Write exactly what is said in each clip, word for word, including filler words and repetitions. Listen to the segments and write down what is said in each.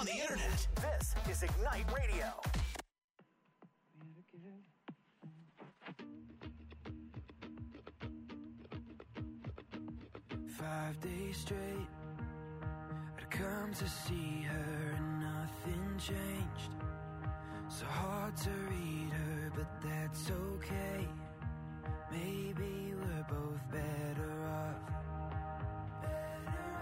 on the internet. This is Ignite Radio. Five days straight, I'd come to see her and nothing changed. So hard to read her, but that's okay. Maybe we're both better off. Better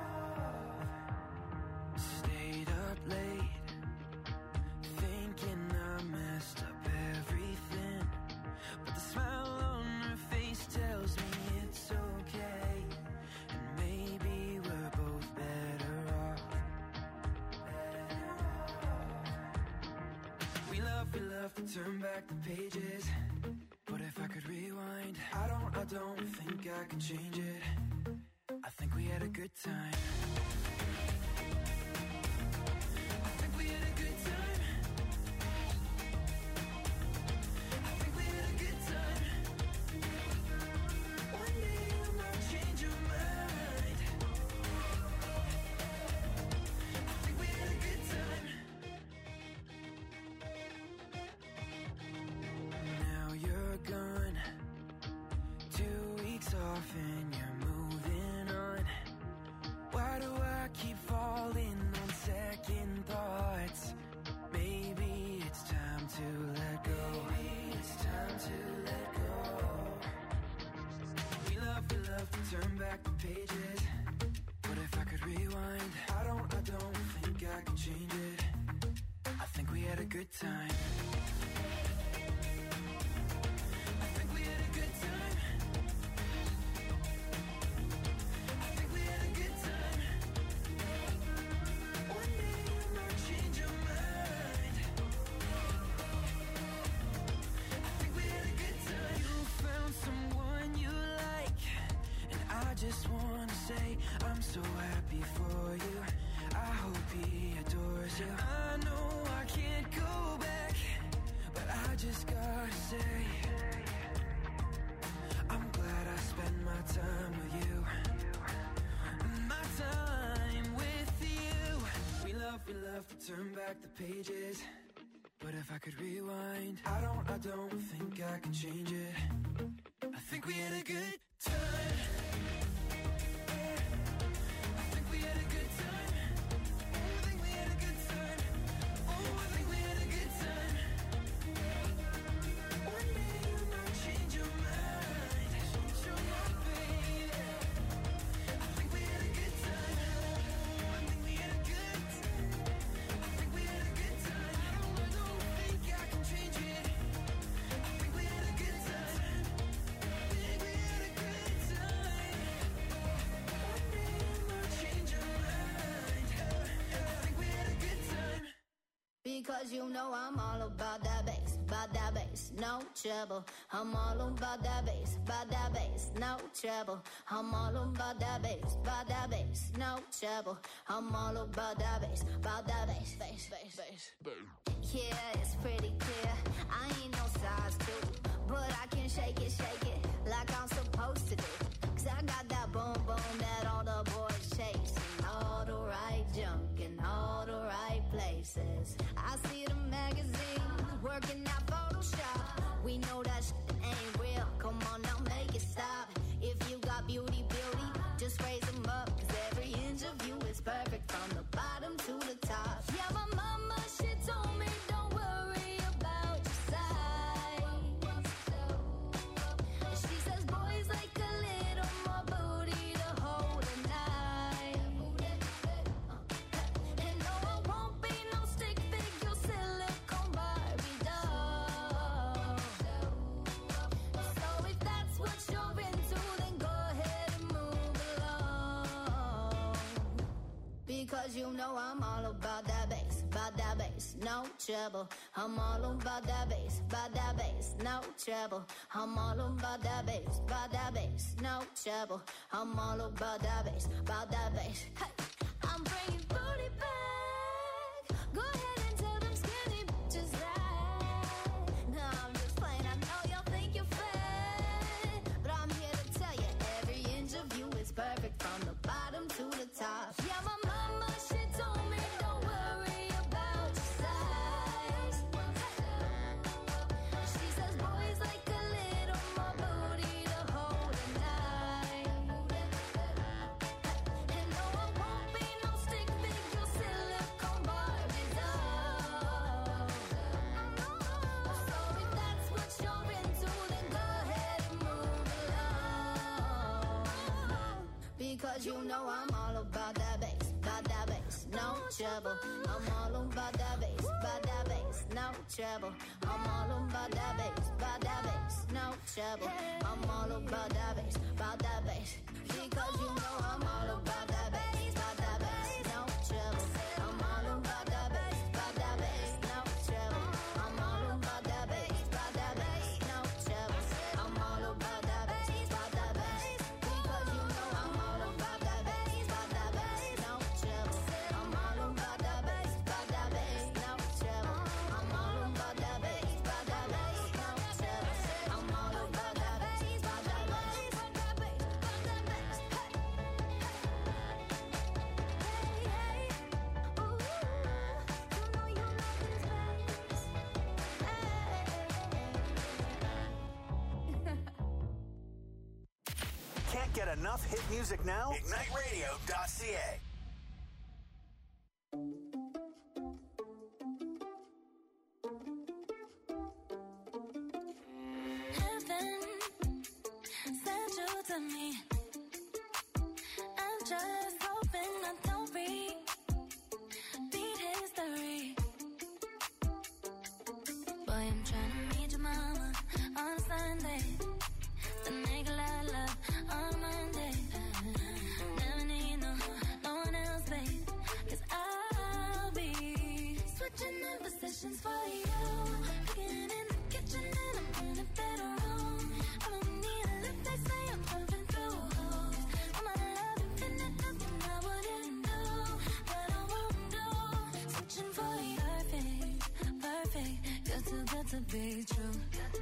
off. Stayed up late, thinking I messed up everything. But the smile on her face tells me it's okay. And maybe we're both better off. Better off. We love, we love to turn back the pages. But if I could rewind, I don't, I don't think I can change it. I think we had a good time. I think we had a good time. I think we had a good time. One day you might change your mind. I think we had a good time. Now you're gone, two weeks off and you're moving on. Why do I keep falling on second thoughts? Maybe it's time to let go. Maybe it's time to let go. We love, we love to turn back the pages. But if I could rewind, I don't, I don't think I can change it. I think we had a good time. I think we had a good time. I think we had a good time. One day you might change your mind. I think we had a good time. You found someone you like, and I just wanna say I'm so happy for you. I hope he adores you. I know I can't go back, but I just gotta say I'm glad I spent my time with you. My time with you. We love, we love to turn back the pages. But if I could rewind, I don't, I don't think I can change it. I think we had a good time. I think we had a good time. Oh, I think we had a good time. Oh, I think we had a good time. One day you might change your mind. Change your mind, baby. I think we had a good time. I think we had a good time. I think we had a good time. I don't, I don't think I can change it. I think we had a good time. I think we had a good time. One day you might change your mind. I think we had a good time. Because you know I'm all about that bass, about that bass, no trouble. I'm all about that bass, about that bass, no trouble. I'm all about that bass, about that bass, no trouble. I'm all about that bass, about that bass, bass, bass, bass. Yeah, it's pretty clear. I ain't no size two, but I can shake it, shake it like I'm supposed to do. Cause I got that boom boom that all the boys chase, and all the right junk in all the right places. I see the magazines working out Photoshop. We know that shit ain't real. Come on now, make it stop. If you got beauty, beauty, just raise them up. Cause every inch of you is perfect from the bottom to the top. Yeah, my mama, she told me don't worry about your size. She says boys like a little more booty to hold at night. And no, I won't be no stick figure silicone Barbie doll. So if that's what you're into, then go ahead and move along. Because you know I'm all about that bass, about that bass, no trouble. I'm all about that bass, about that bass, no trouble. I'm all about that bass, about that bass, no trouble. I'm all about that bass, about that bass. Hey, I'm bringing booty back. Go ahead and tell them skinny bitches that. No, I'm just playing. I know y'all think you're fat, but I'm here to tell you every inch of you is perfect from the bottom to the top. Yeah, my mama, she told me don't worry Because you know I'm all about that bass, about that bass, no trouble. I'm all about that bass, about that bass, no trouble. I'm all about that bass, about that bass, no trouble. I'm all about that bass, about that bass. Because you know I'm all about that bass, about that bass, no trouble. I'm all about that bass, about that bass, no trouble. I'm all about that bass, about that bass, no trouble. I'm all about that bass, about that bass. Because you know I'm all about that bass, about that bass, no trouble. I'm all about that bass, about that bass, no trouble. I'm all about that bass, about that bass, no trouble. I'm all about that bass, about that bass, about that bass, about that bass. Hey, hey, ooh, you know you love this bass. Hey. Can't get enough hit music now? ignite radio dot c a. Heaven sent you to me. I'm just hoping I don't repeat history. Boy, I'm trying to meet your mama on a Sunday. Then make a lot of love on a Monday. Never need no, no one else, babe. Cause I'll be switching in positions for you. Cooking in the kitchen and I'm in the bedroom. I don't need a lift, they say I'm pumping through holes. All my love infinite, nothing I wouldn't do, that I won't do. Switching for you, perfect, perfect. Good too good to be true.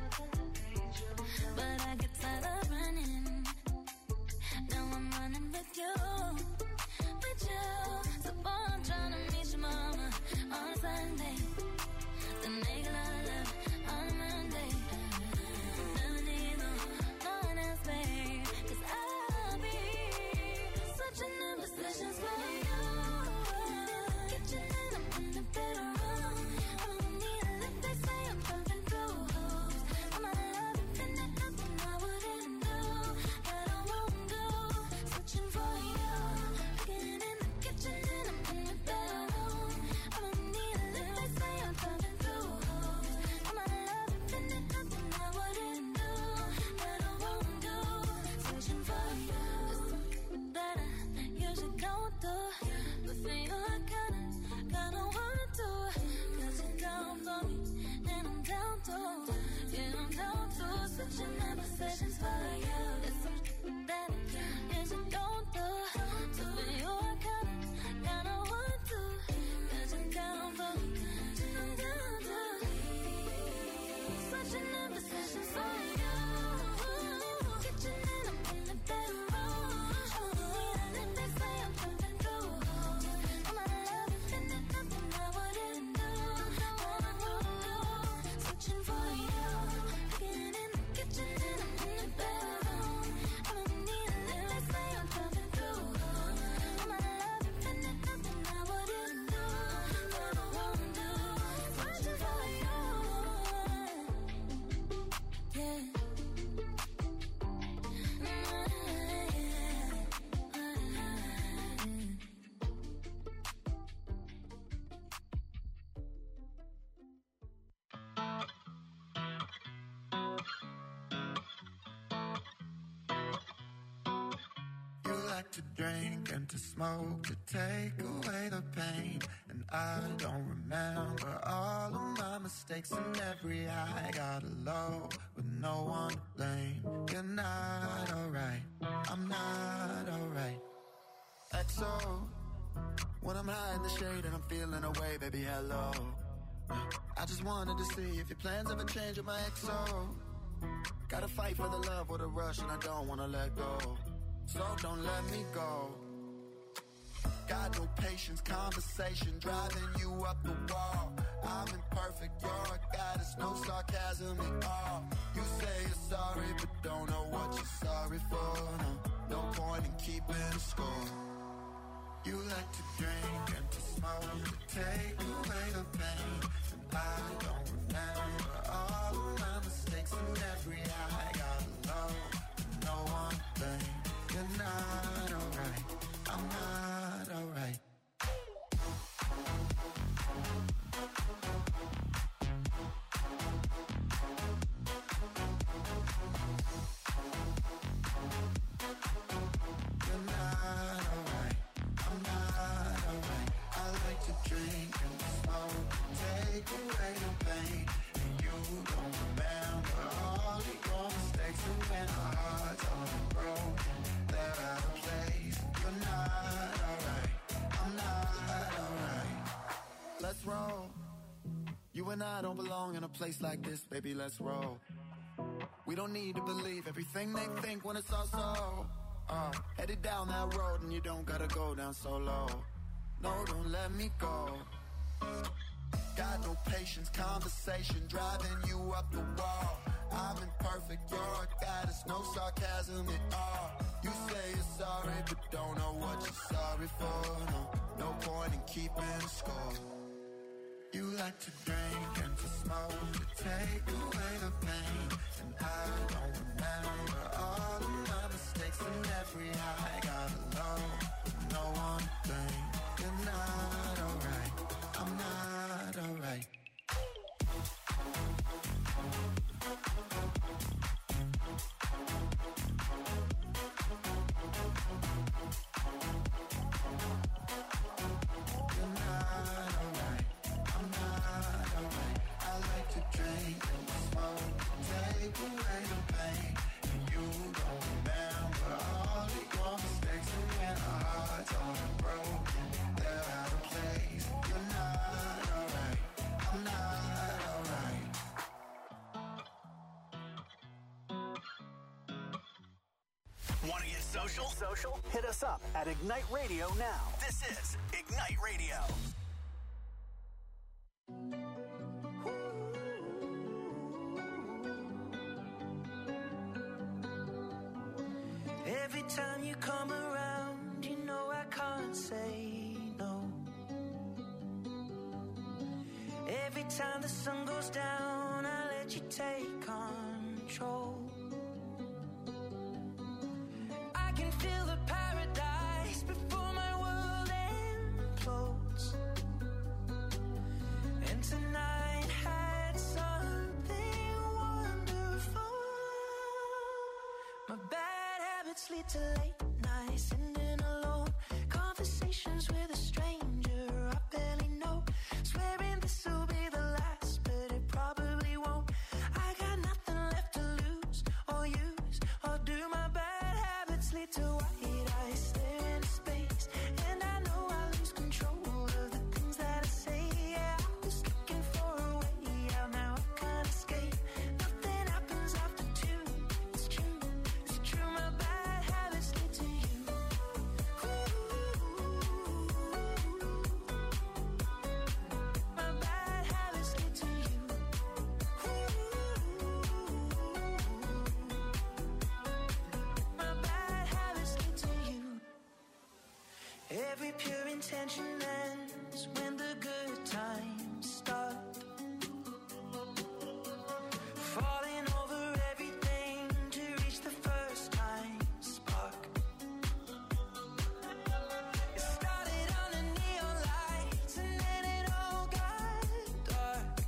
But I get tired of running. Now I'm running with you, with you. So boy, I'm trying to meet your mama on a Sunday. Then make a lot of love on a Monday. Never need no, no one else, babe. Cause I'll be switching in positions for you. Kitchen and I'm in the bedroom. I don't need a lift, they say I'm pumping through holes. All my love infinite, nothing I wouldn't do, that I won't do. Switching for you. Cooking in the kitchen and I'm in the bedroom. I don't need a lift, they say I'm pumping through holes. All my love infinite, nothing I wouldn't do, that I won't do. Switching for you. That I usually don't do, but for you I kinda, kinda wanna do. Cause you're down for me, and I'm down too. Yeah, I'm down too. Switching my positions for you. It's something that I usually don't do, so for you I kinda, kinda want to. Cause you're down for me, and I'm down too. Switching my positions for you. Kitchen and I'm in the bedroom. Oh, yeah, and they say I'm pumping through holes. All my love infinite, nothing I wouldn't do, that I won't do. Switching for you. Cooking in the kitchen and I'm in the bedroom. I don't need a lift, they say I'm pumping through holes. All my love infinite, nothing I wouldn't do, that I won't do. Switching for you. Yeah. You like to drink and to smoke to take away the pain. And I don't remember all of my mistakes and every high. Got low with no one to blame. You're not alright, I'm not alright. X O, when I'm high in the shade and I'm feeling away, baby, hello. I just wanted to see if your plans ever change with my X O. Gotta fight for the love or the rush and I don't wanna let go. So don't let me go. Got no patience, conversation driving you up the wall. I'm imperfect, you're a goddess, no sarcasm at all. You say you're sorry, but don't know what you're sorry for. No, no point in keeping a score. You like to drink and to smoke to take away the pain. And I don't remember all of my mistakes and every high. Got low, no one to blame. You're not alright. let's roll. You and I don't belong in a place like this, baby, let's roll. We don't need to believe everything they think when it's all so. Uh, headed down that road and you don't gotta go down so low. No, don't let me go. Got no patience, conversation driving you up the wall. I'm imperfect, you're a goddess, no sarcasm at all. You say you're sorry, but don't know what you're sorry for. No, no point in keeping score. You like to drink and to smoke to take away the pain. And I don't remember all of my mistakes and every high. Gotta love, no one thing. You're not alright, I'm not alright. Want to get social? Social? Hit us up at Ignite Radio now. This is Ignite Radio. Every time you come around, you know I can't say no. Every time the sun goes down, I let you take control. I can feel the paradise before my world implodes. And tonight had something wonderful. My bad habits lead to late nights, sitting alone. Conversations with a stranger I barely know. Swearing this will be the last, but it probably won't. I got nothing left to lose or use or do. My bad habits lead to white eyes stare into space. And I know I lose control of the things that I say. Yeah, I was looking for a way out, now I can't escape. Nothing happens after two. It's true, it's true. My bad habits lead to you. My bad habits lead to you. My bad habits lead to you. Every pure intention ends when the good times start. Falling over everything to reach the first time spark. It started on the neon lights and then it all got dark.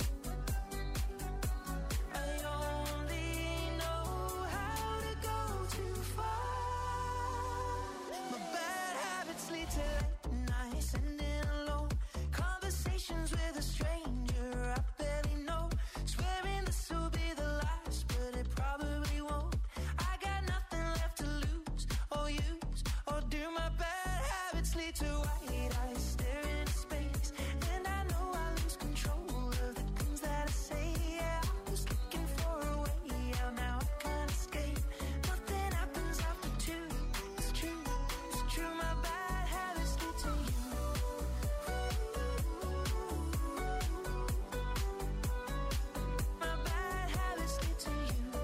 I only know how to go too far. My bad habits lead to late nights, sitting alone. Conversations with a stranger I barely know. Swearing this will be the last, but it probably won't. I got nothing left to lose or use or do. My bad habits lead to white eyes staring into space. And I know I lose control of the things that I say. Yeah, I was looking for a way out, now I can't escape. Nothing happens after two. It's true, it's true. My bad habits lead to you. My bad habits lead to you.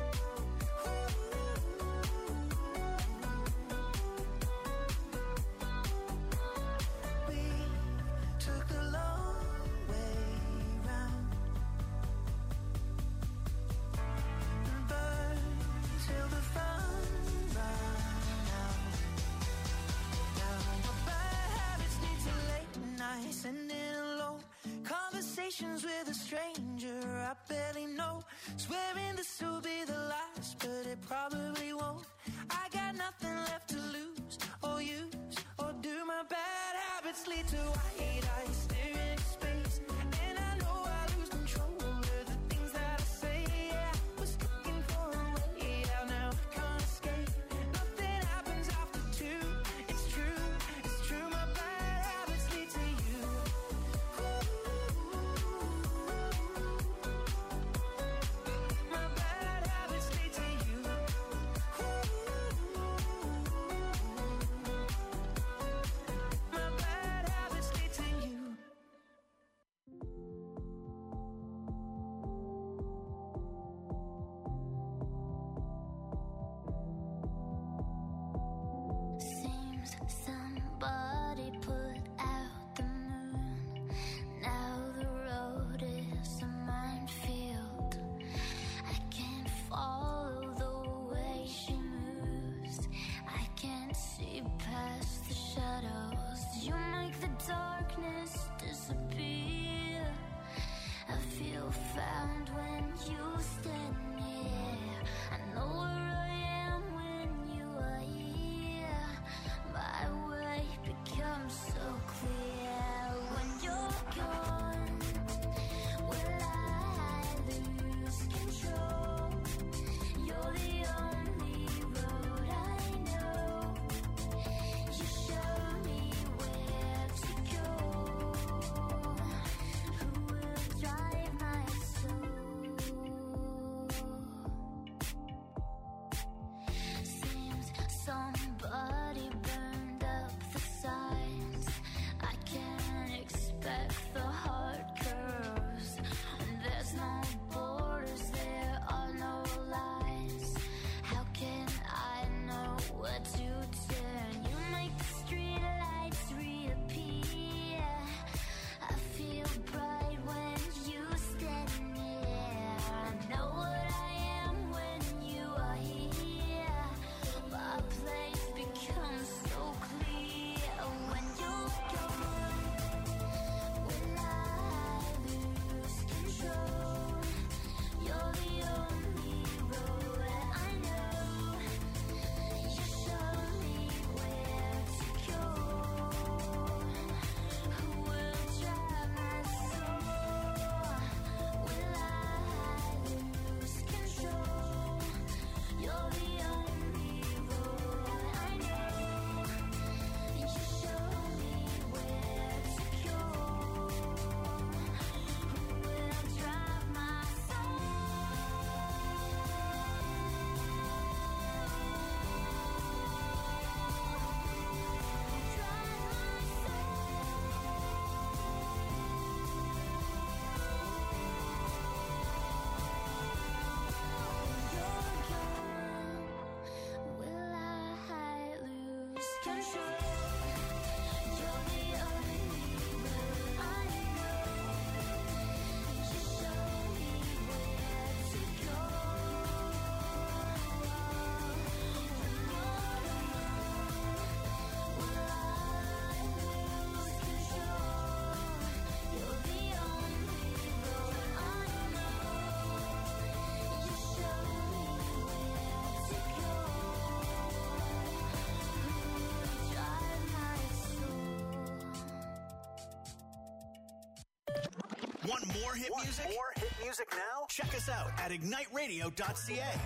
We took the long way round and burned till the fun ran out. Now my bad habits lead to late nights, sitting alone. Conversations with a stranger I barely know. Swearing this will be the last, but it probably won't. I got nothing left to lose or use or do. My bad habits lead to white eyes staring into space. And I know I lose control of the things that I say. Yeah, I was looking for a way out, now I can't escape. Nothing happens after two. It's true, it's true. My bad habits lead to you. Want more hit Want music? more hit music now? Check us out at ignite radio dot c a.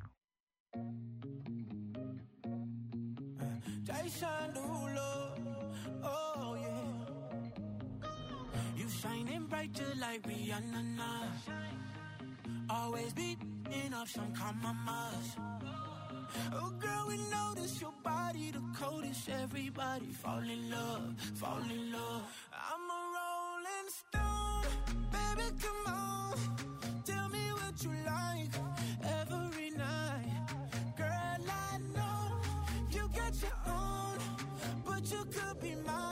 Jason Derulo, oh yeah. You shining bright just like Rihanna now. Always beating up some compromise. Oh girl, we notice your body the coldest. Everybody fall in love, fall in love. I'm a rolling stone, baby, come on. Tell me what you like every night. Girl, I know you got your own, but you could be mine.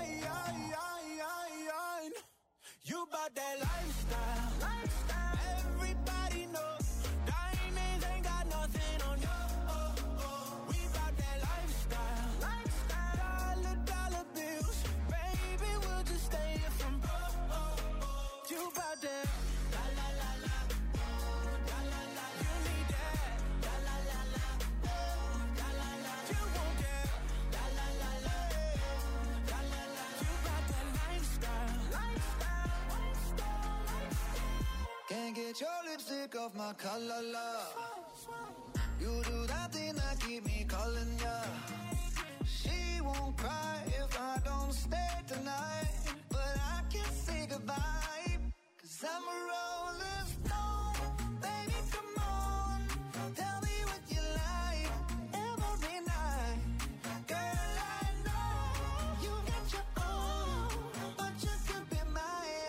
You bout that lifestyle, lifestyle. Everybody knows diamonds ain't got nothing on you. Oh, oh. We bout that lifestyle, lifestyle. Dollar, dollar bills, baby, we'll just stay here from broke. Oh, oh. You bout that, la la la la, oh, la la la. You need that, la la la la, oh, la la la. You want that, la la la la, la la la. You bout that lifestyle, lifestyle. Can't get your lipstick off my collar, love. You do that thing that keep me calling ya. She won't cry if I don't stay tonight, but I can't say goodbye, cause I'm a rolling stone. Baby, come on, tell me what you like every night. Girl, I know you got your own, but you could be mine.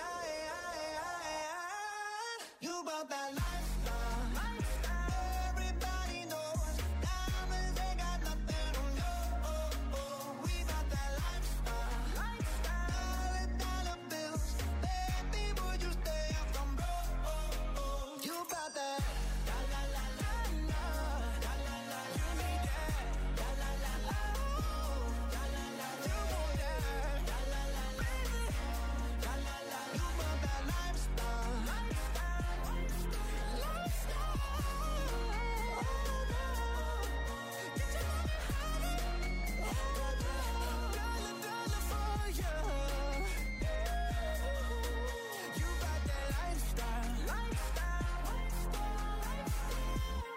You about that lifestyle, lifestyle. Everybody knows diamonds ain't got nothing on you. Oh, oh. We about that lifestyle, lifestyle. Dollar, dollar bills, baby, would you stay up from broke? Oh, oh. You about that, la la la la la, la la la. You need that, la la la la, oh, la la la. You want that, la la la la, la la la. You about that lifestyle, lifestyle, lifestyle. Get your money higher, dollar, dollar for you. You got that lifestyle, lifestyle, lifestyle.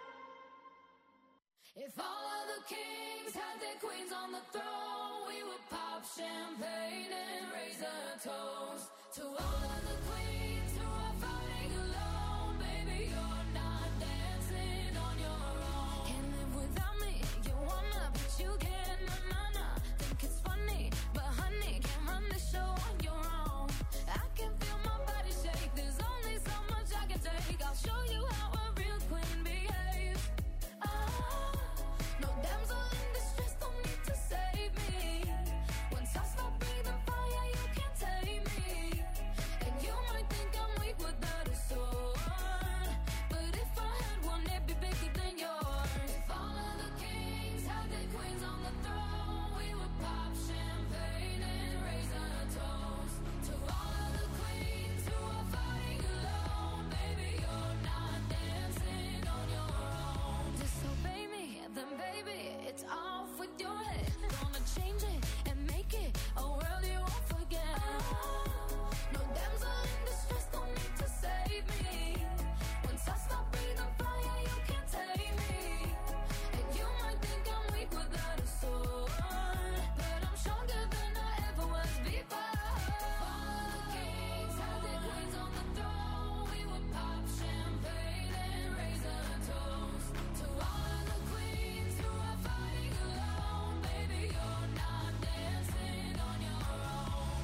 If all of the kings had their queens on the throne, we would pop champagne and raise a toast to all of the queens who are fighting alone. Baby, you're not dancing on your own. Can't live without me, you wanna, but you can't. Na na na, think it's funny, but honey, can't run the show on your own. I can feel my body shake. There's only so much I can take. I'll show you how a real queen behaves. Ah, no damsel in distress, don't need to save me. Once I stop breathing fire, you can't tame me. And you might think I'm weak without a sword, but if I had one, it'd be bigger than yours. If all of the kings had their queens on the throne, we would pop champagne and raise a toast to all of the queens who are fighting alone. Baby, you're not dancing on your own. Disobey me, then baby, it's off with your head. Gonna change it and make it a world you won't forget. No damsel in distress, don't need to save me. Once I stop breathing fire, you can't tame me. And you might think I'm weak without a sword, but I'm stronger than I ever was before. All of the kings had their queens on the throne, we would pop champagne and raise a toast to all of the queens who are fighting alone. Baby, you're not dancing on your own.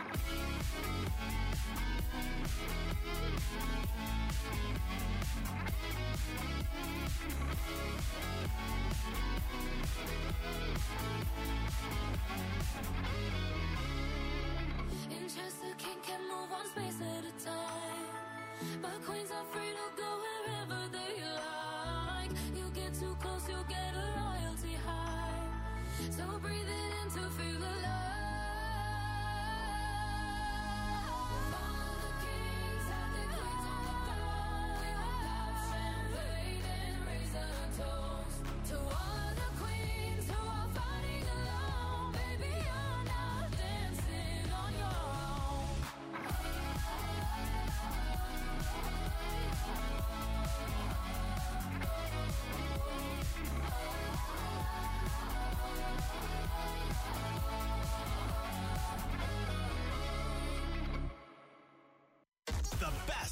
In Chester King can move one space at a time, but queens are free to go wherever they like. You get too close, you get a royalty high. So breathe it in to feel alive. All of the kings have their queens on the throne. We will pop champagne and raise a toast to all of the queens who are fighting alone. Baby, you're not dancing on your own.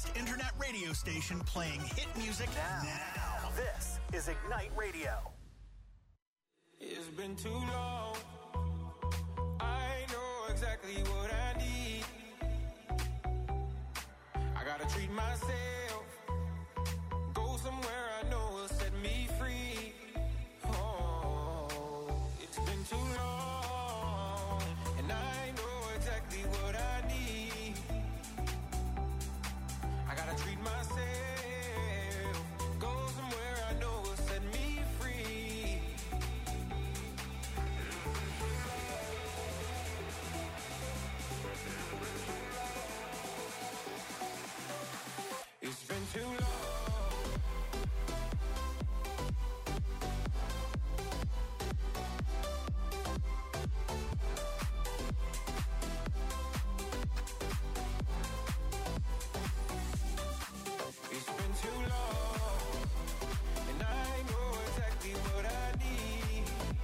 internet radio station playing hit music now. now. This is Ignite Radio. It's been too long. I know exactly what I need. I gotta treat myself. Go somewhere I know will set me free. Oh, it's been too long. And I know exactly what I need. I gotta treat myself. Go somewhere I know will set me free. It's been too long. It's been too long, and I know exactly what I need.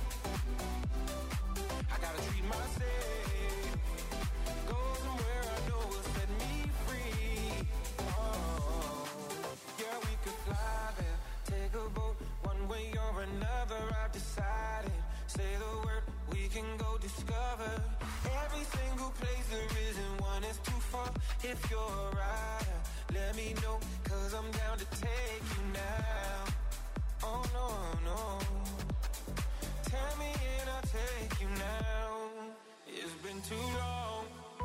I gotta treat myself, go somewhere I know will set me free. Oh, yeah, we could fly there, take a boat, one way or another. I've decided, say the word, we can go discover every single place there isn't one is too far. If you're a rider, let me know, cause I'm down to take you now. Oh no, no, tell me and I'll take you now. It's been too long,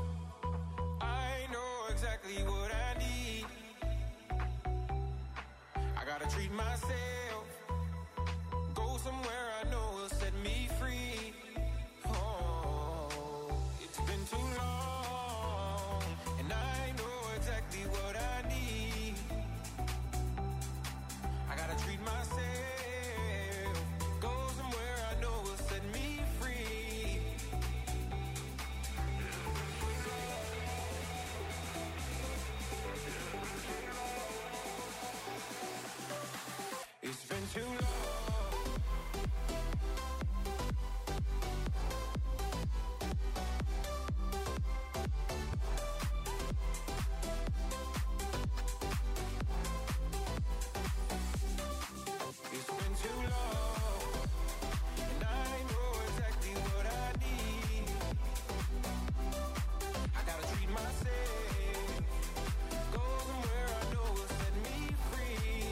I know exactly what I need. I gotta treat myself, go somewhere I know will set me free. Oh, it's been too long, and I know exactly what I need. I gotta treat myself, go somewhere I know will set me free. It's been too long. It's been too long, and I know exactly what I need. I gotta treat myself, go somewhere I know will set me free.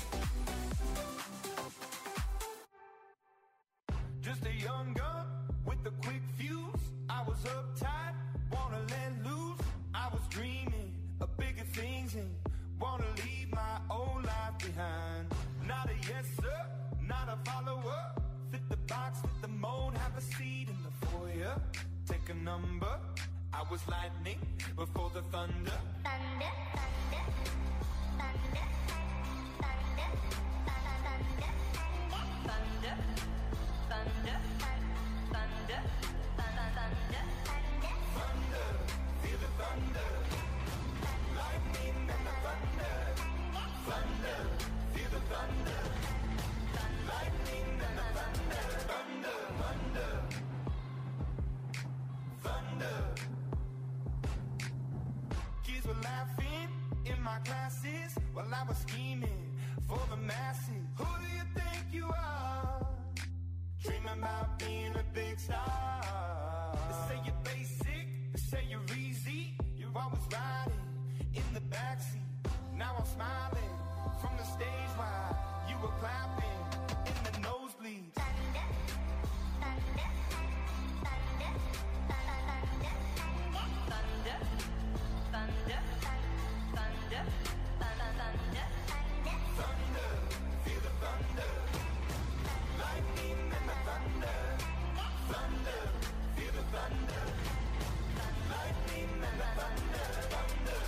Just a young gun with a quick fuse. I was uptight, wanna let loose. I was dreaming of bigger things and wanna leave my old life behind. Not a yes sir, not a follower. Fit the box, fit the mold, have a seat in the foyer. Take a number. I was lightning before the thunder. Thunder, thunder, thunder, thunder, thunder, thunder, thunder, thunder, thunder, Thunder, feel the thunder. Lightning and the thunder. Thunder, feel the thunder. Lightning and the thunder. Thunder, thunder. Thunder. Kids were laughing in my classes while I was scheming for the masses. Who do you think you are? Dreaming about being a big star. They say you're basic, they say you're easy. You're always riding in the backseat. Now I'm smiling from the stage while you were clapping in the nosebleeds. thunder, thunder, thunder, thunder, thunder, thunder, thunder, thunder, Thunder, feel the thunder. Lightning and the thunder. Thunder, feel the thunder. Lightning and the thunder. Thunder.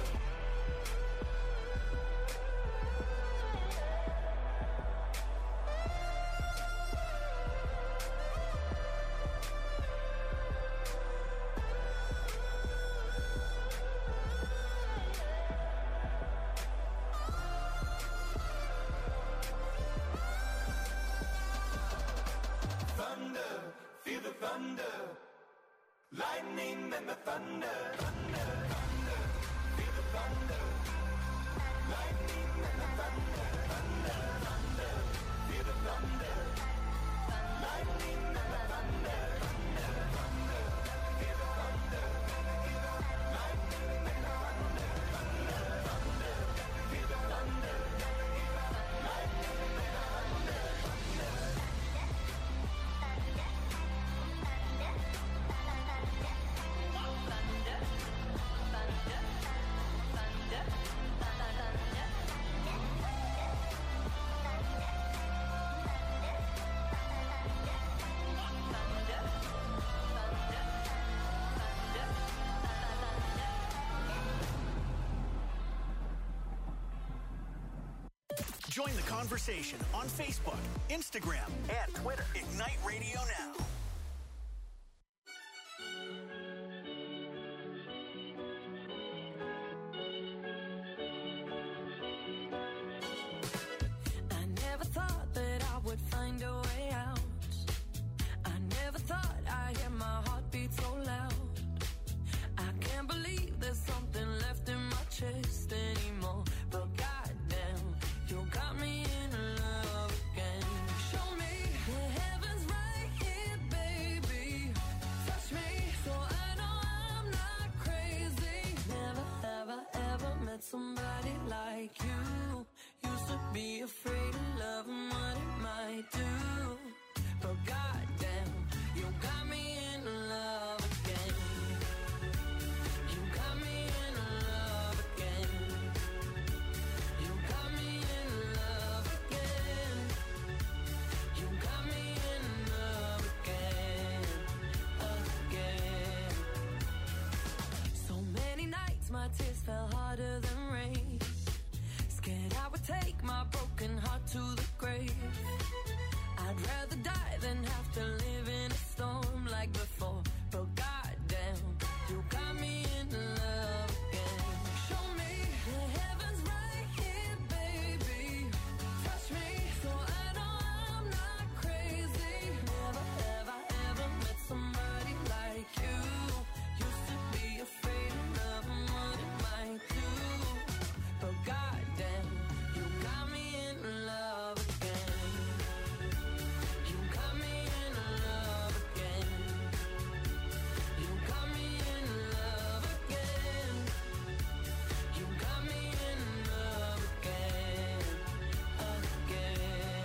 Thunder, feel the thunder. Lightning and the thunder. Thunder, thunder, feel the thunder. Join the conversation on Facebook, Instagram, and Twitter. Ignite Radio Now. I never thought that I would find a way out. I never thought I'd hear my heartbeat so loud. I can't believe there's something left in my chest anymore. But goddamn, you got me in love again. Show me the heavens right here, baby. Touch me so I know I'm not crazy. Never, ever, ever met somebody like you. Used to be afraid of love and what it might do. But goddamn, you got me in love again. You got me in love again. You got me in love again. You got me in love again, again. So many nights my tears fell harder than rain. Scared I would take my broken heart to the grave. I'd rather die than have to live in a storm like before. But goddamn, you got me in love again. Show me the heavens right here, baby. Touch me so I know I'm not crazy. Never, ever, ever met somebody like you. Used to be afraid of love and what it might do. But goddamn, you got me in love again. You got me in love again. You got me in love again. You got me in love again, again.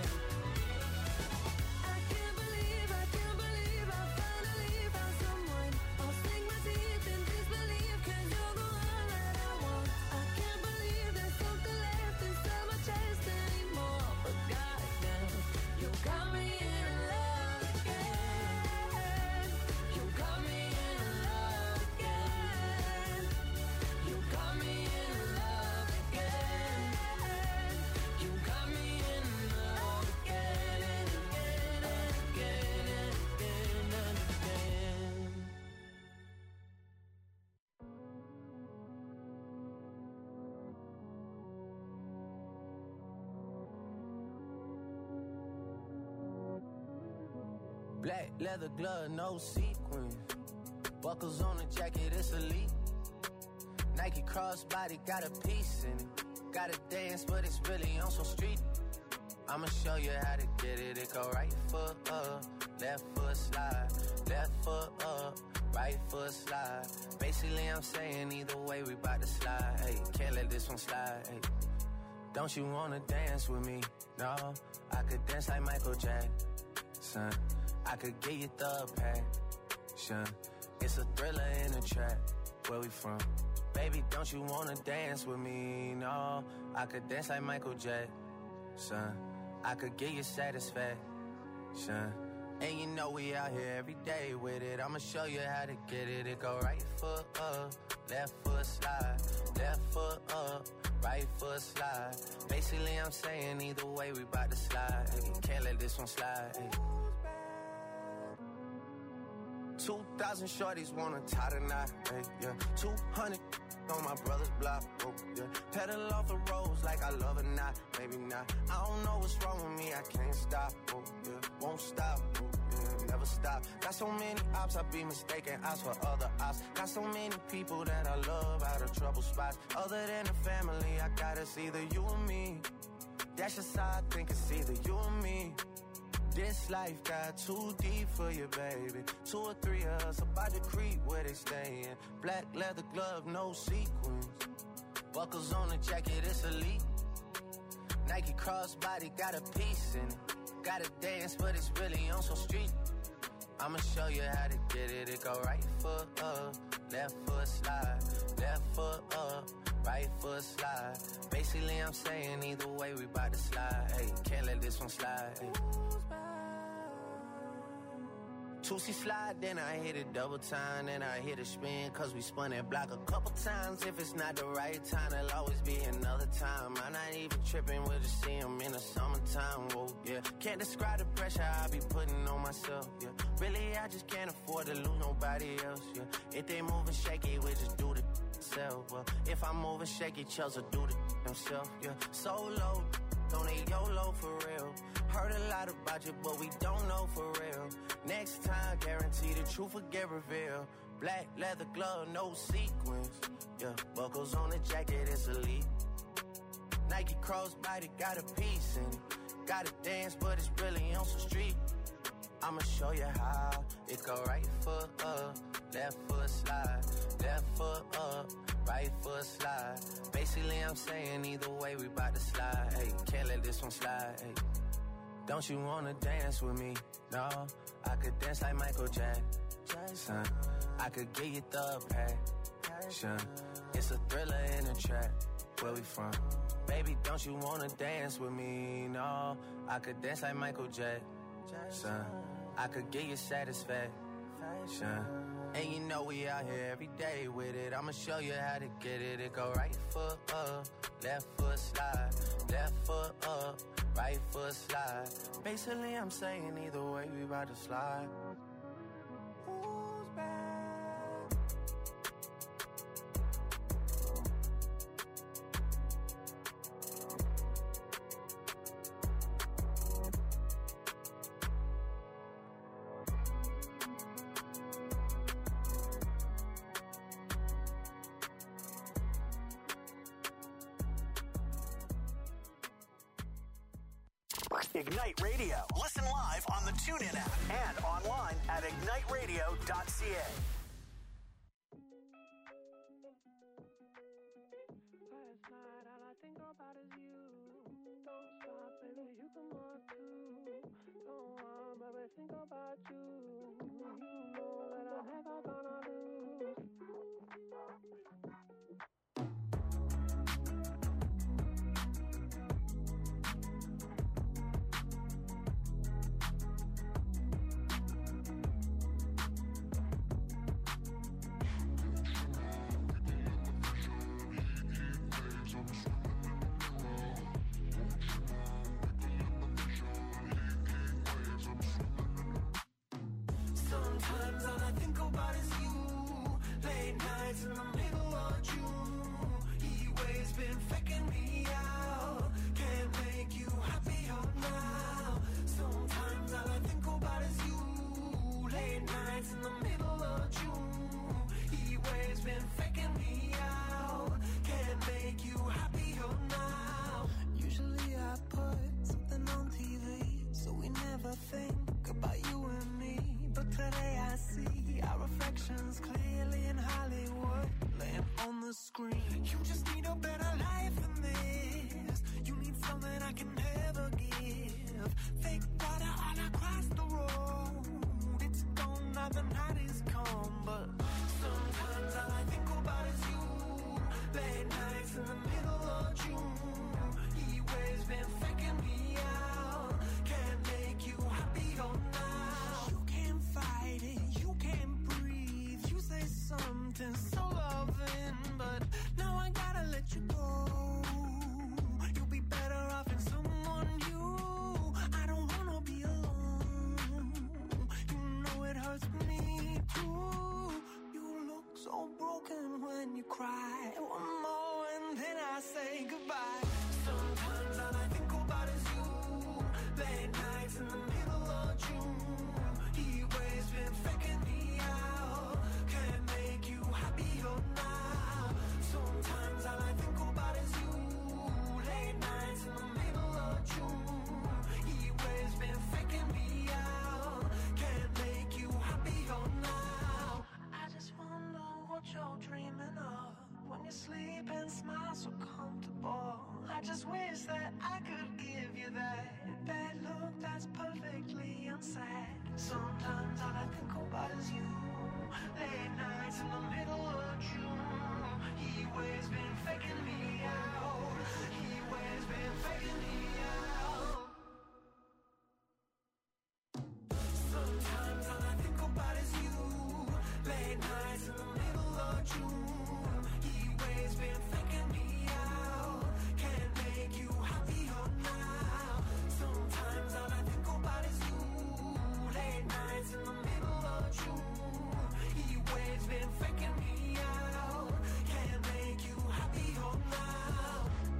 I can't believe, I can't believe I finally found someone. I'll sink my teeth in disbelief 'cause you're the one that I want. I can't believe there's something left inside my chest anymore. But goddamn, you got me in love again. You got me in love again. You got me in love again. You got me in love again and again and again and again and again. Black leather glove, no sequins. Buckles on the jacket, it's elite. Nike crossbody, got a piece in it. Gotta dance, but it's really on some street. I'ma show you how to get it. It go right foot up, left foot slide. Left foot up, right foot slide. Basically, I'm saying either way, we bout to slide. Hey, can't let this one slide. Hey. Don't you wanna dance with me? No, I could dance like Michael Jackson. I could get you the passion. It's a thriller in a trap. Where we from? Baby, don't you wanna dance with me? No, I could dance like Michael Jackson. I could get you satisfaction. And you know we out here every day with it. I'ma show you how to get it. It go right foot up, left foot slide. Left foot up, right foot slide. Basically, I'm saying either way, we bout to slide. Hey, can't let this one slide. Hey. Two thousand shorties wanna tie the knot, hey, yeah. Two hundred on my brother's block, oh, yeah. Pedal off the roads like I love it, not, maybe not. I don't know what's wrong with me, I can't stop, oh, yeah. Won't stop, oh, yeah, never stop. Got so many ops, I be mistaken ops for other ops. Got so many people that I love out of trouble spots. Other than the family, I got it's either you or me. That's just how I think it's either you or me. This life got too deep for you, baby. Two or three of us about to creep where they stayin'. Black leather glove, no sequins. Buckles on the jacket, it's elite. Nike crossbody, got a piece in it. Gotta dance, but it's really on some street. I'ma show you how to get it. It go right foot up, left foot slide. Left foot up, right foot slide. Basically, I'm saying either way, we bout to slide. Hey, can't let this one slide. Hey. Two-C slide, then I hit it double time, then I hit a spin, cause we spun that block a couple times. If it's not the right time, there'll always be another time. I'm not even tripping, we'll just see him in the summertime, whoa, yeah. Can't describe the pressure I be putting on myself, yeah. Really, I just can't afford to lose nobody else, yeah. If they moving shaky, we just do the self, well. If I'm moving shaky, Chelsea do the himself, yeah. Solo, don't need YOLO for real. Heard a lot about you, but we don't know for real. Next time, guarantee the truth will get revealed. Black leather glove, no sequins. Yeah, buckles on the jacket, it's elite. Nike crossbody got a piece in it. Gotta dance, but it's really on some street. I'ma show you how. It go right foot up, left foot slide. Left foot up, right foot slide. Basically, I'm saying either way, we bout to slide. Hey, can't let this one slide. Hey. Don't you wanna dance with me? No, I could dance like Michael Jackson. I could get you the passion. It's a thriller in the trap. Where we from? Baby, don't you wanna dance with me? No, I could dance like Michael Jackson. I could get you satisfaction. And you know we out here every day with it. I'ma show you how to get it. It go right foot up, left foot slide. Left foot up, right foot slide. Basically, I'm saying either way, we about to slide. Who's back? Ignite Radio. Listen live on the TuneIn app and online at ignite radio dot c a. Last night, all I think about is you. Don't stop, baby, you can walk too. Don't want, baby, think about you. You know that I'm never gonna lose. Sometimes all I think about is you. Late nights in the middle of June. He waves been faking me out. Can't make you happier now. Sometimes all I think about is you. Late nights in the middle of June. He waves been faking me out. Can't make you happier now. Usually I put something on T V, so we never think about you and me. But today I see our reflections clearly in Hollywood, laying on the screen. You just need a better life than this. You need something I can never give. Fake water all across the road. It's gone now, the night is come. But sometimes all I think about is you. Late nights in the middle of June. He waves been faking me out. Can't make you happier now. You can't fight it, you can't breathe. You say something so loving, but now I gotta let you go. You'll be better off in someone new. I don't wanna be alone. You know it hurts me too. You look so broken when you cry. One more and then I say goodbye. Sometimes all I think about is you. Late nights in the middle of June. He waves been faking me out. Can't make you happier now. Sometimes all I think about is you. Late nights in the middle of June. He waves been faking me out. Can't make you happier now. I just wonder what you're dreaming of when you sleep and smile so comfortable. I just wish that I could give you that bad look that's perfectly unsaid. Sometimes all I think about is you. Late nights in the middle of June. He waves been faking me out. He waves been faking me out. Sometimes all I think Late nights in the middle of June. Heat waves been faking me out. Can't make you happier now. Sometimes all I think about is you. Late nights in the middle of June. Heat waves been faking me out. Can't make you happier now.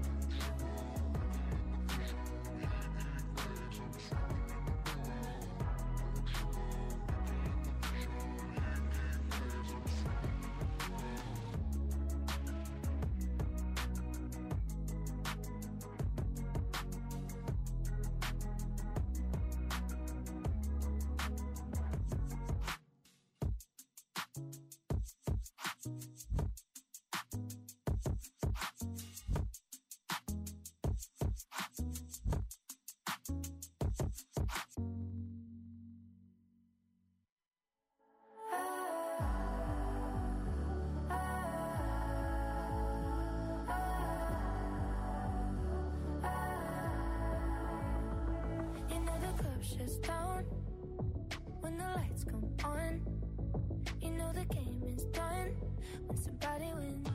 You know the club shuts down when the lights come on. You know the game is done when somebody wins.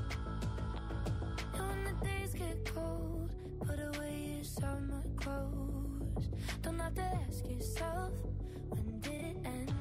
And when the days get cold, put away your summer clothes. Don't have to ask yourself, when did it end?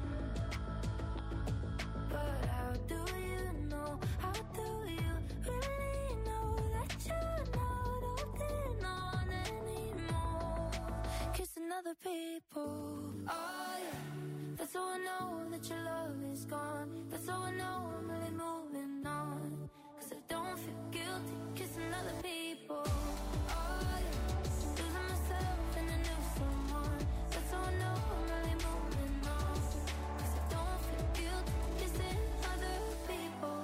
But how do you know, how do you really know that you're not holding on anymore? Kissing other people, oh yeah. That's how I know that your love is gone. That's how I know I'm really moving on. Cause I don't feel guilty kissing other people, oh yeah. Losing myself in a new someone. That's how I know I'm really moving on. Cause I don't feel guilty kissing other people.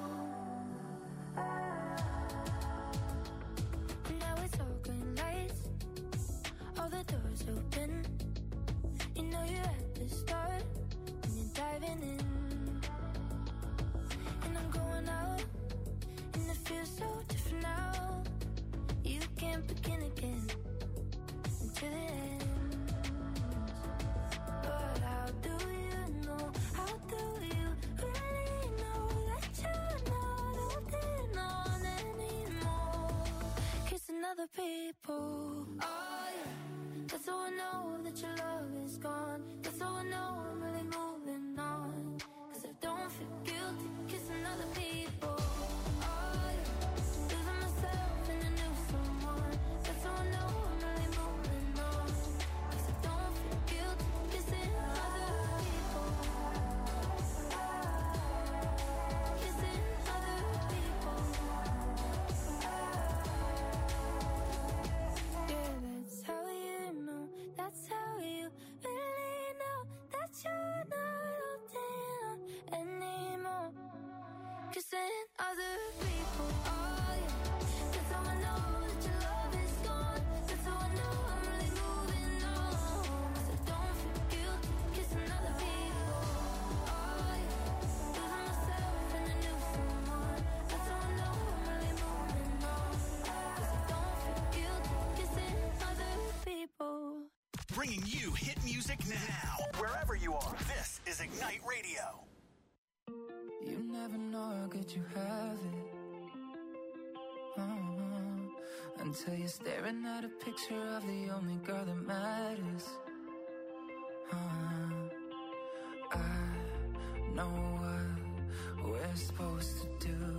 And now it's all green lights, all the doors open. You know you're at the start when you're diving in. And I'm going out, and it feels so different now. You can't begin again until it ends. But how do you know, how do you really know that you're not holding on anymore? Kissing other people, oh yeah. That's how I know that your love is gone. That's how I know I'm really moving on. Cause I don't feel guilty kissing other people, oh yeah. Losing myself in a new someone. That's how I know I'm really moving on. Cause I don't feel guilty kissing other people. Kissing other people. Yeah, that's how you know. That's how you really know that you're not holding on anymore. Kissing other people, oh yeah. That's how I know that your love is gone. That's how I know I'm really moving on. Cause I don't feel guilty kissing other people, oh yeah. Losing myself in a new someone. That's how I know I'm really moving on. Cause I don't feel guilty kissing other people. Bringing you hit music now. Wherever you are, this is Ignite Radio. You never know how good you have it, uh-huh. Until you're staring at a picture of the only girl that matters, uh-huh. I know what we're supposed to do.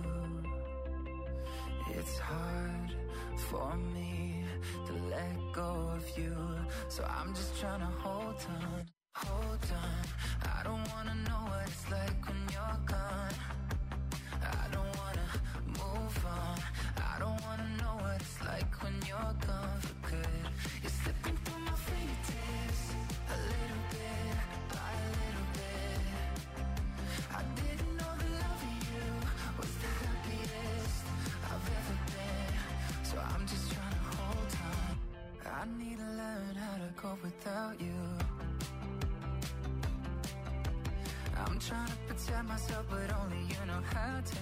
It's hard for me to let go of you, so I'm just trying to hold on, hold on. I don't wanna know what it's like when you're gone. I don't wanna move on. I don't wanna know what it's like when you're gone for good. You're slipping through my fingertips, a little bit by a little bit. I didn't know the love of you was the happiest I've ever been, so I'm just trying to hold on. I need to learn how to cope without you. I'm trying to protect myself, but only you know how to.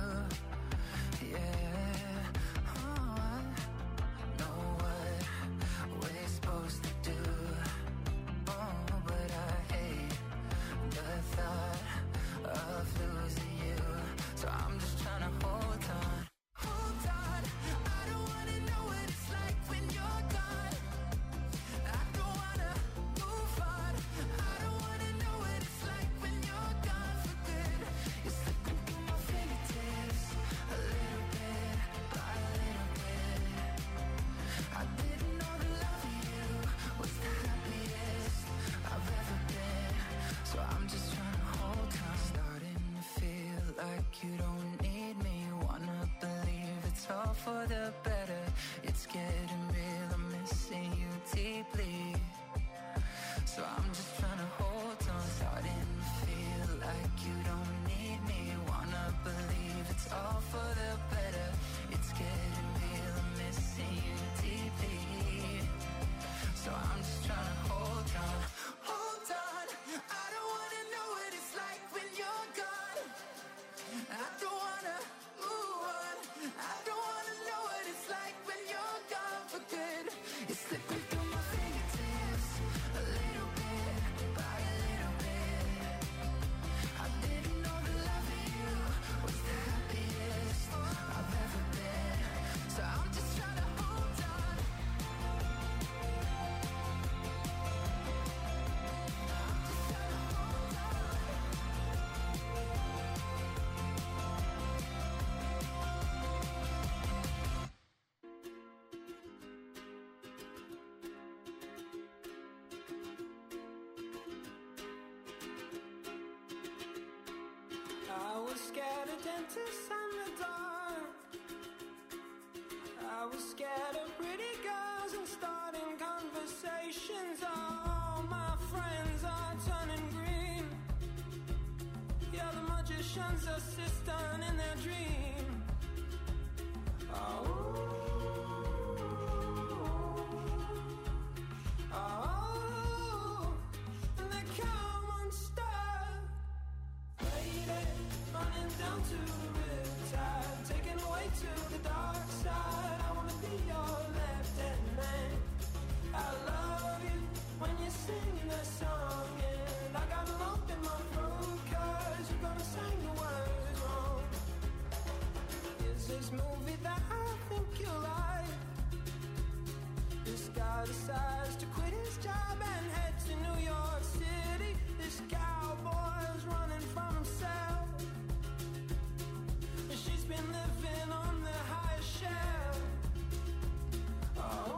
Yeah, oh, I know what we're supposed to do. Oh, but I hate the thought of losing for the better. It's getting real, I'm missing you deeply. So I'm just trying to hold on, starting to feel like you don't need me. Wanna believe it's all for the better. It's getting real, I'm missing you deeply. So I'm just trying to hold on. Hold on, I don't wanna know what it's like when you're gone. I don't wanna move on. I don't wanna know what it's like when you're gone for good. It's slipping through my fingertips, a little bit, by a little bit. I didn't know the love of you was the happiest I've ever been. So I'm just trying to hold on. I was scared of dentists and the dark. I was scared of pretty girls and starting conversations. All my friends are turning green. Yeah, the magician's assistant in their dream. Oh, oh, and they come unstuck. Lady, running down to the riptide, taken away to the dark side. I wanna be your left-hand man. I love you when you're singing that song, and I got a lump in my throat 'cause you're gonna sing the words wrong. Is this movie that I think you like? This guy decides to quit his job and head to New York City. This cowboy's running from himself. She's been living on the highest shelf. Oh,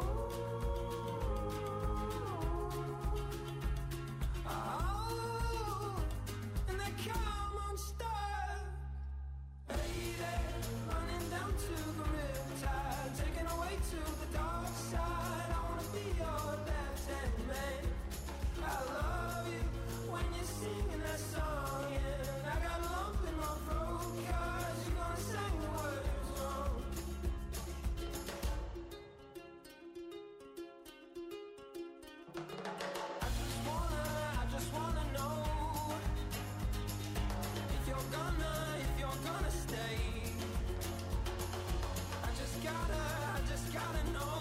oh, and they come unstuck. Lady, running down to the riptide, taken away to the dark side. I wanna be your left-hand man. I love you when you're singing that song, and I got a lump in my throat 'cause you're gonna sing the words wrong. I just wanna, I just wanna know if you're gonna, if you're gonna stay. I just gotta, I just gotta know.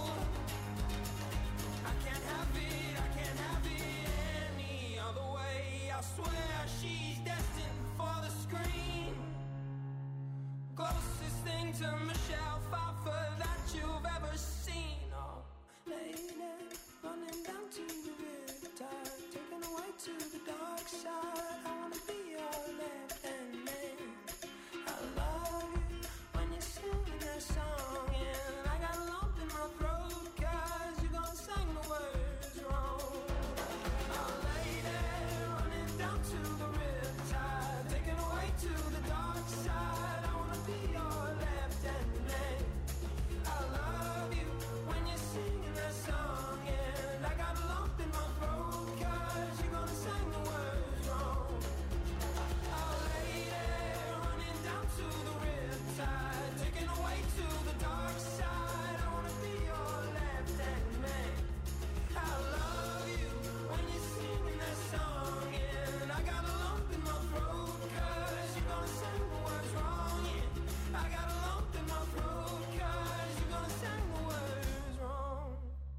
I can't have it, I can't have it any other way. I swear she's destined for the screen. Closest thing to Michelle Pfeiffer that you've ever seen. Oh, lady, running down to the riptide, taken away to the dark side. I wanna be your left-hand man. I love you when you're singing that song, and I got a lump in my throat 'cause you're gonna sing the words wrong. Oh, lady, running down to the riptide, taken away to the dark side. I wanna be your left-hand man. I love you when you're singing that song, and I got a lump in my throat 'cause you're gonna sing the words wrong. Oh, lady, running down to the riptide, taken away to the dark side. I wanna be your left-hand man. I love you when you're singing that song, and I got a lump in my throat 'cause you're gonna sing the words wrong. Yeah, I got a lump in my throat 'cause you're gonna sing the words wrong.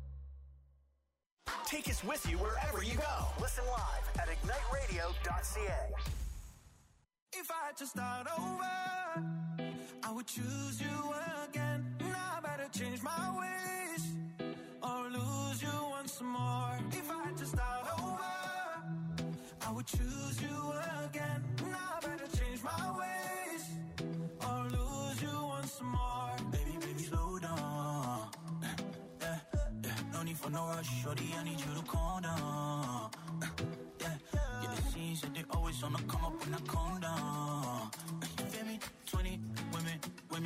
Take us with you wherever you go. Listen live at ignite radio dot c a. If I had to start over, I would choose you again. Now I better change my ways or lose you once more. If I had to start over, I would choose you again. Now I better change my ways or lose you once more. Baby, baby, slow down. Yeah, yeah, no need for no rush, shorty, I need you to calm down. Yeah, yeah, it seems that they always on the come up when I calm down. You feel me? Twenty women with me,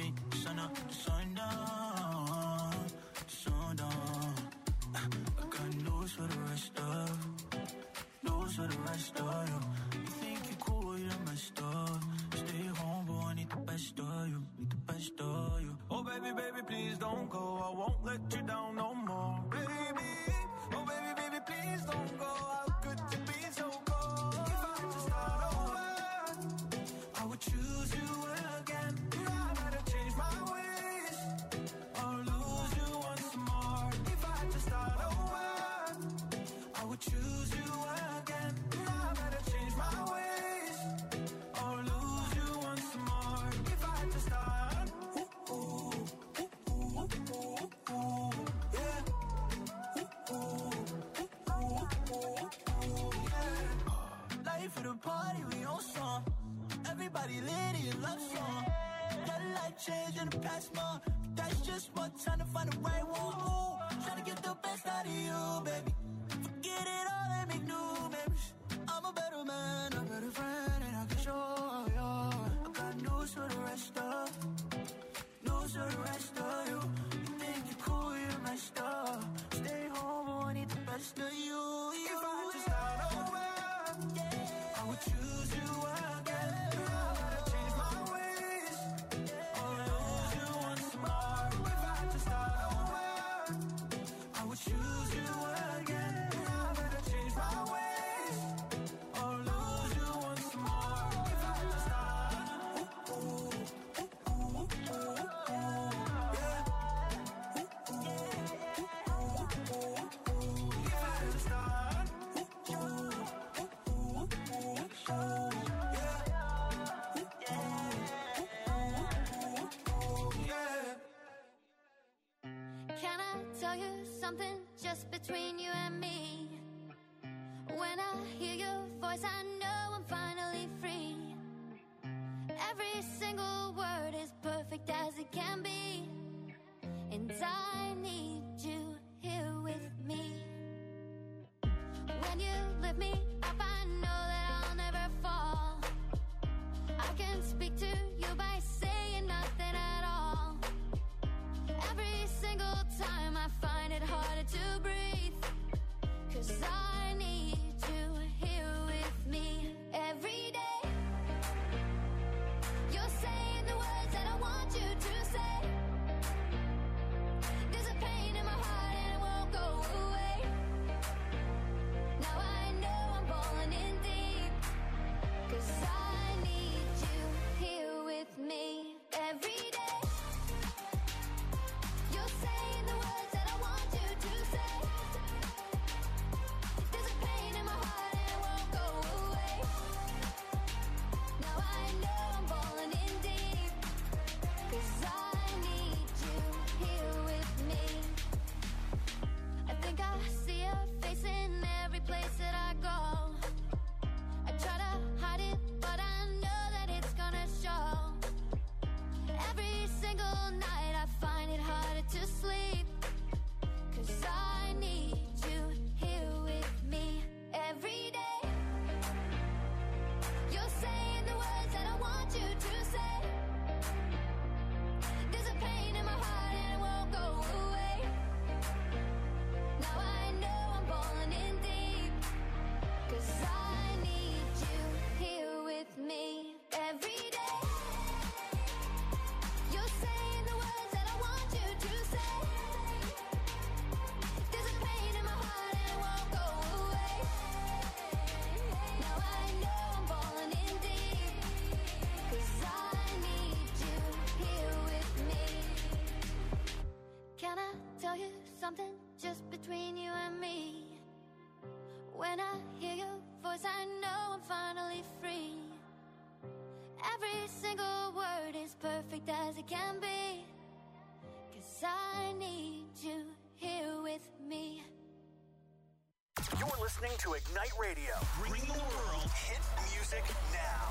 sun up, the sun down, the sun down. I got news for the rest of, news for the rest of you. You think you cool, you're messed up. Stay home, but I need the best of you, need the best of you. Oh baby, baby, please don't go. I won't let you down no more, baby. Oh baby, baby, please don't go. How could you be so cold? If I had to start over, I would choose you again. I better change my ways or lose you once more. If I had to start over, I would choose you again. I better change my ways or lose you once more. If I had to start, ooh, ooh, ooh, ooh, ooh, ooh, yeah. Ooh, ooh, ooh, ooh, ooh, yeah. Life for the party, we on song. Everybody lit in love song. Got a life change in the past month. That's just what time to find the right one. Ooh, trying to get the best out of you, baby. Forget it all and make new memories. I'm a better man, a better friend, and I can show you. I got news for the rest of, news for the rest of you. You think you're cool, you're messed up. Stay home, but I need the best of you. If I had to start over, I would choose you again. I better change my ways or lose you once more. If I had to start over, I would choose you again. I better change my ways or lose you once more. If I had to start, ooh, ooh, ooh, ooh, ooh, yeah. Ooh, ooh, ooh, ooh, ooh. If I had to start, ooh, ooh, ooh, ooh, ooh, yeah. Ooh, ooh, ooh, yeah. Can I tell you something just between you and me? When I hear your voice, I know I'm finally free. Every single word is perfect as it can be. And I need you here with me. When you lift me up, I know that I'll never fall. I can speak to you by saying nothing at all. Every single time I find it harder to breathe, 'cause I need you here with me every day. You're saying the words that I want you to say. There's a pain in my heart and it won't go away. Now I know I'm falling in deep, 'cause I need you here with me every day. You're saying the words that I want you to say. There's a pain in my heart and it won't go away. Now I know I'm falling in deep, 'cause I need you here with me. I think I see your face in every place that I go. I try to hide it, but I know that it's gonna show. Every single night I find it harder to sleep, 'cause I need you here with me every day. You're saying the words that I want you to say. There's a pain in my heart and it won't go away. Now I know I'm falling in deep, 'cause I need you here with me every day. You're saying the words that I want you to say. There's a pain in my heart and it won't go away. Now I know I'm falling in deep, 'cause I need you here with me. Can I tell you something just between you and me? When I hear your voice, I know I'm finally free. Every single word is perfect as it can be, 'cause I need you here with me. You're listening to Ignite Radio, bringing the world hit music now.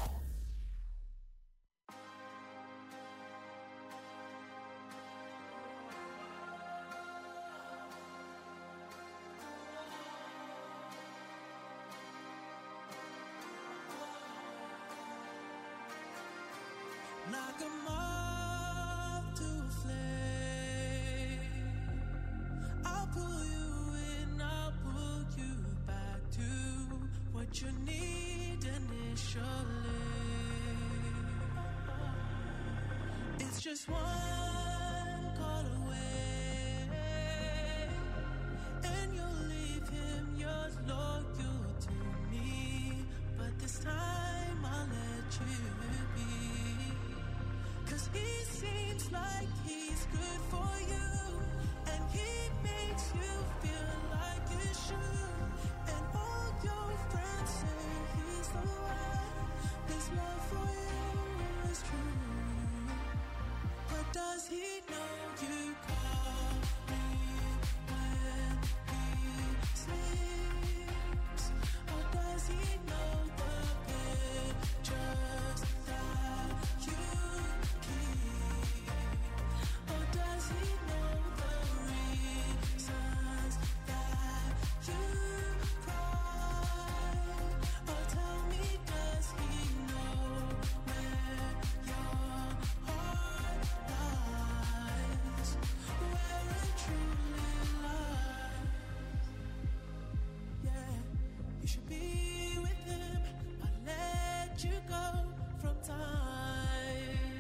Knock 'em off to souffle. I'll pull you in, I'll pull you back to what you need initially. It's just one call away, and you'll leave him yours loyal to me. But this time I'll let you be. 'Cause he seems like he's good for you, and he makes you feel like you should. And all your friends say he's the one. His love for you is true. But does he know you call me when he sleeps? Or does he know the pictures that you keep? Or does he know the reasons that you cry? Or tell me, does he know where your heart lies? Where it truly lies? Yeah, you should be with him. I'll let you go from time.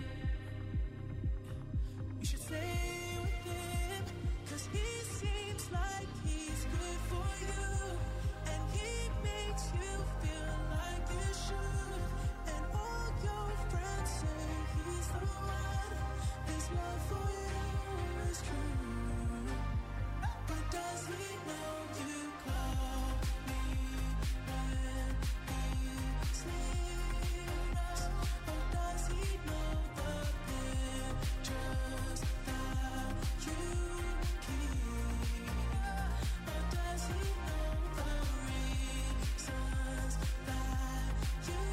You should stay with him, 'cause he seems like he's good for you, and he makes you feel like you should. And all your friends say he's the one. His love for you is true. But does he know you call me when he sleeps? Or does he know the pictures that you keep? Or does he know the reasons that you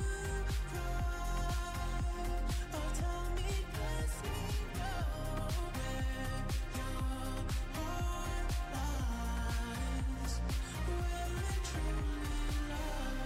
cry? Or tell me, does he know where your heart lies? Where it truly lies?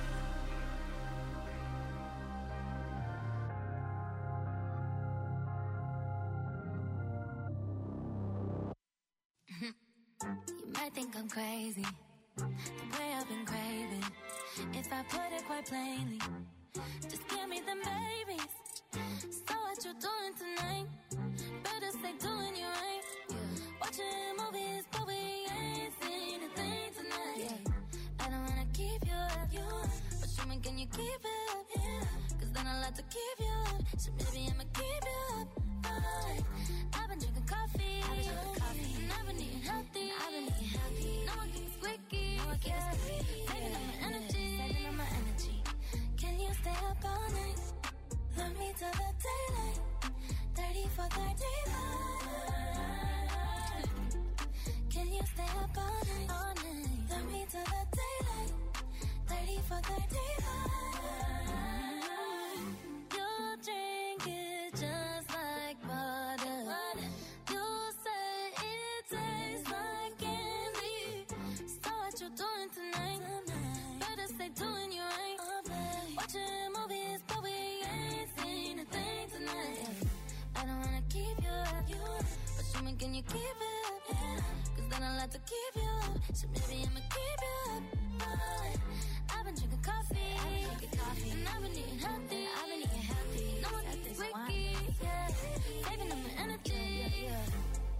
You might think I'm crazy, the way I've been craving. If I put it quite plainly, just give me the babies. So what you doing tonight? Better stay doing you right. Watching movies, but we ain't seen a thing tonight. I don't wanna keep you up, but show me, can you keep it up? 'Cause then I'll have to keep you up. So maybe I'ma keep you up. Alright. I've been drinking coffee, I've been drinking coffee, and I've been eating healthy. I've been eating healthy. Now I keep it squeaky, now I keep it squeaky. Saving up my energy, saving up my energy. Can you stay up all night? Love me till the daylight. Thirty for thirty-five. Can you stay up all night? All night. Love me till the daylight. Thirty for thirty-five. You drink it just like water. You say it tastes like candy. So what you doing tonight? Better stay doing you right. Watching movies, but we ain't seen a thing tonight. I don't wanna keep you up, but show me, can you keep it up? 'Cause then I'll have to keep you up. So maybe I'ma keep you up. Alright. I've been drinking coffee, I've been drinking coffee, and I've been eating healthy. I've been eating healthy. No one keeps squeaky, yeah. Saving up my energy.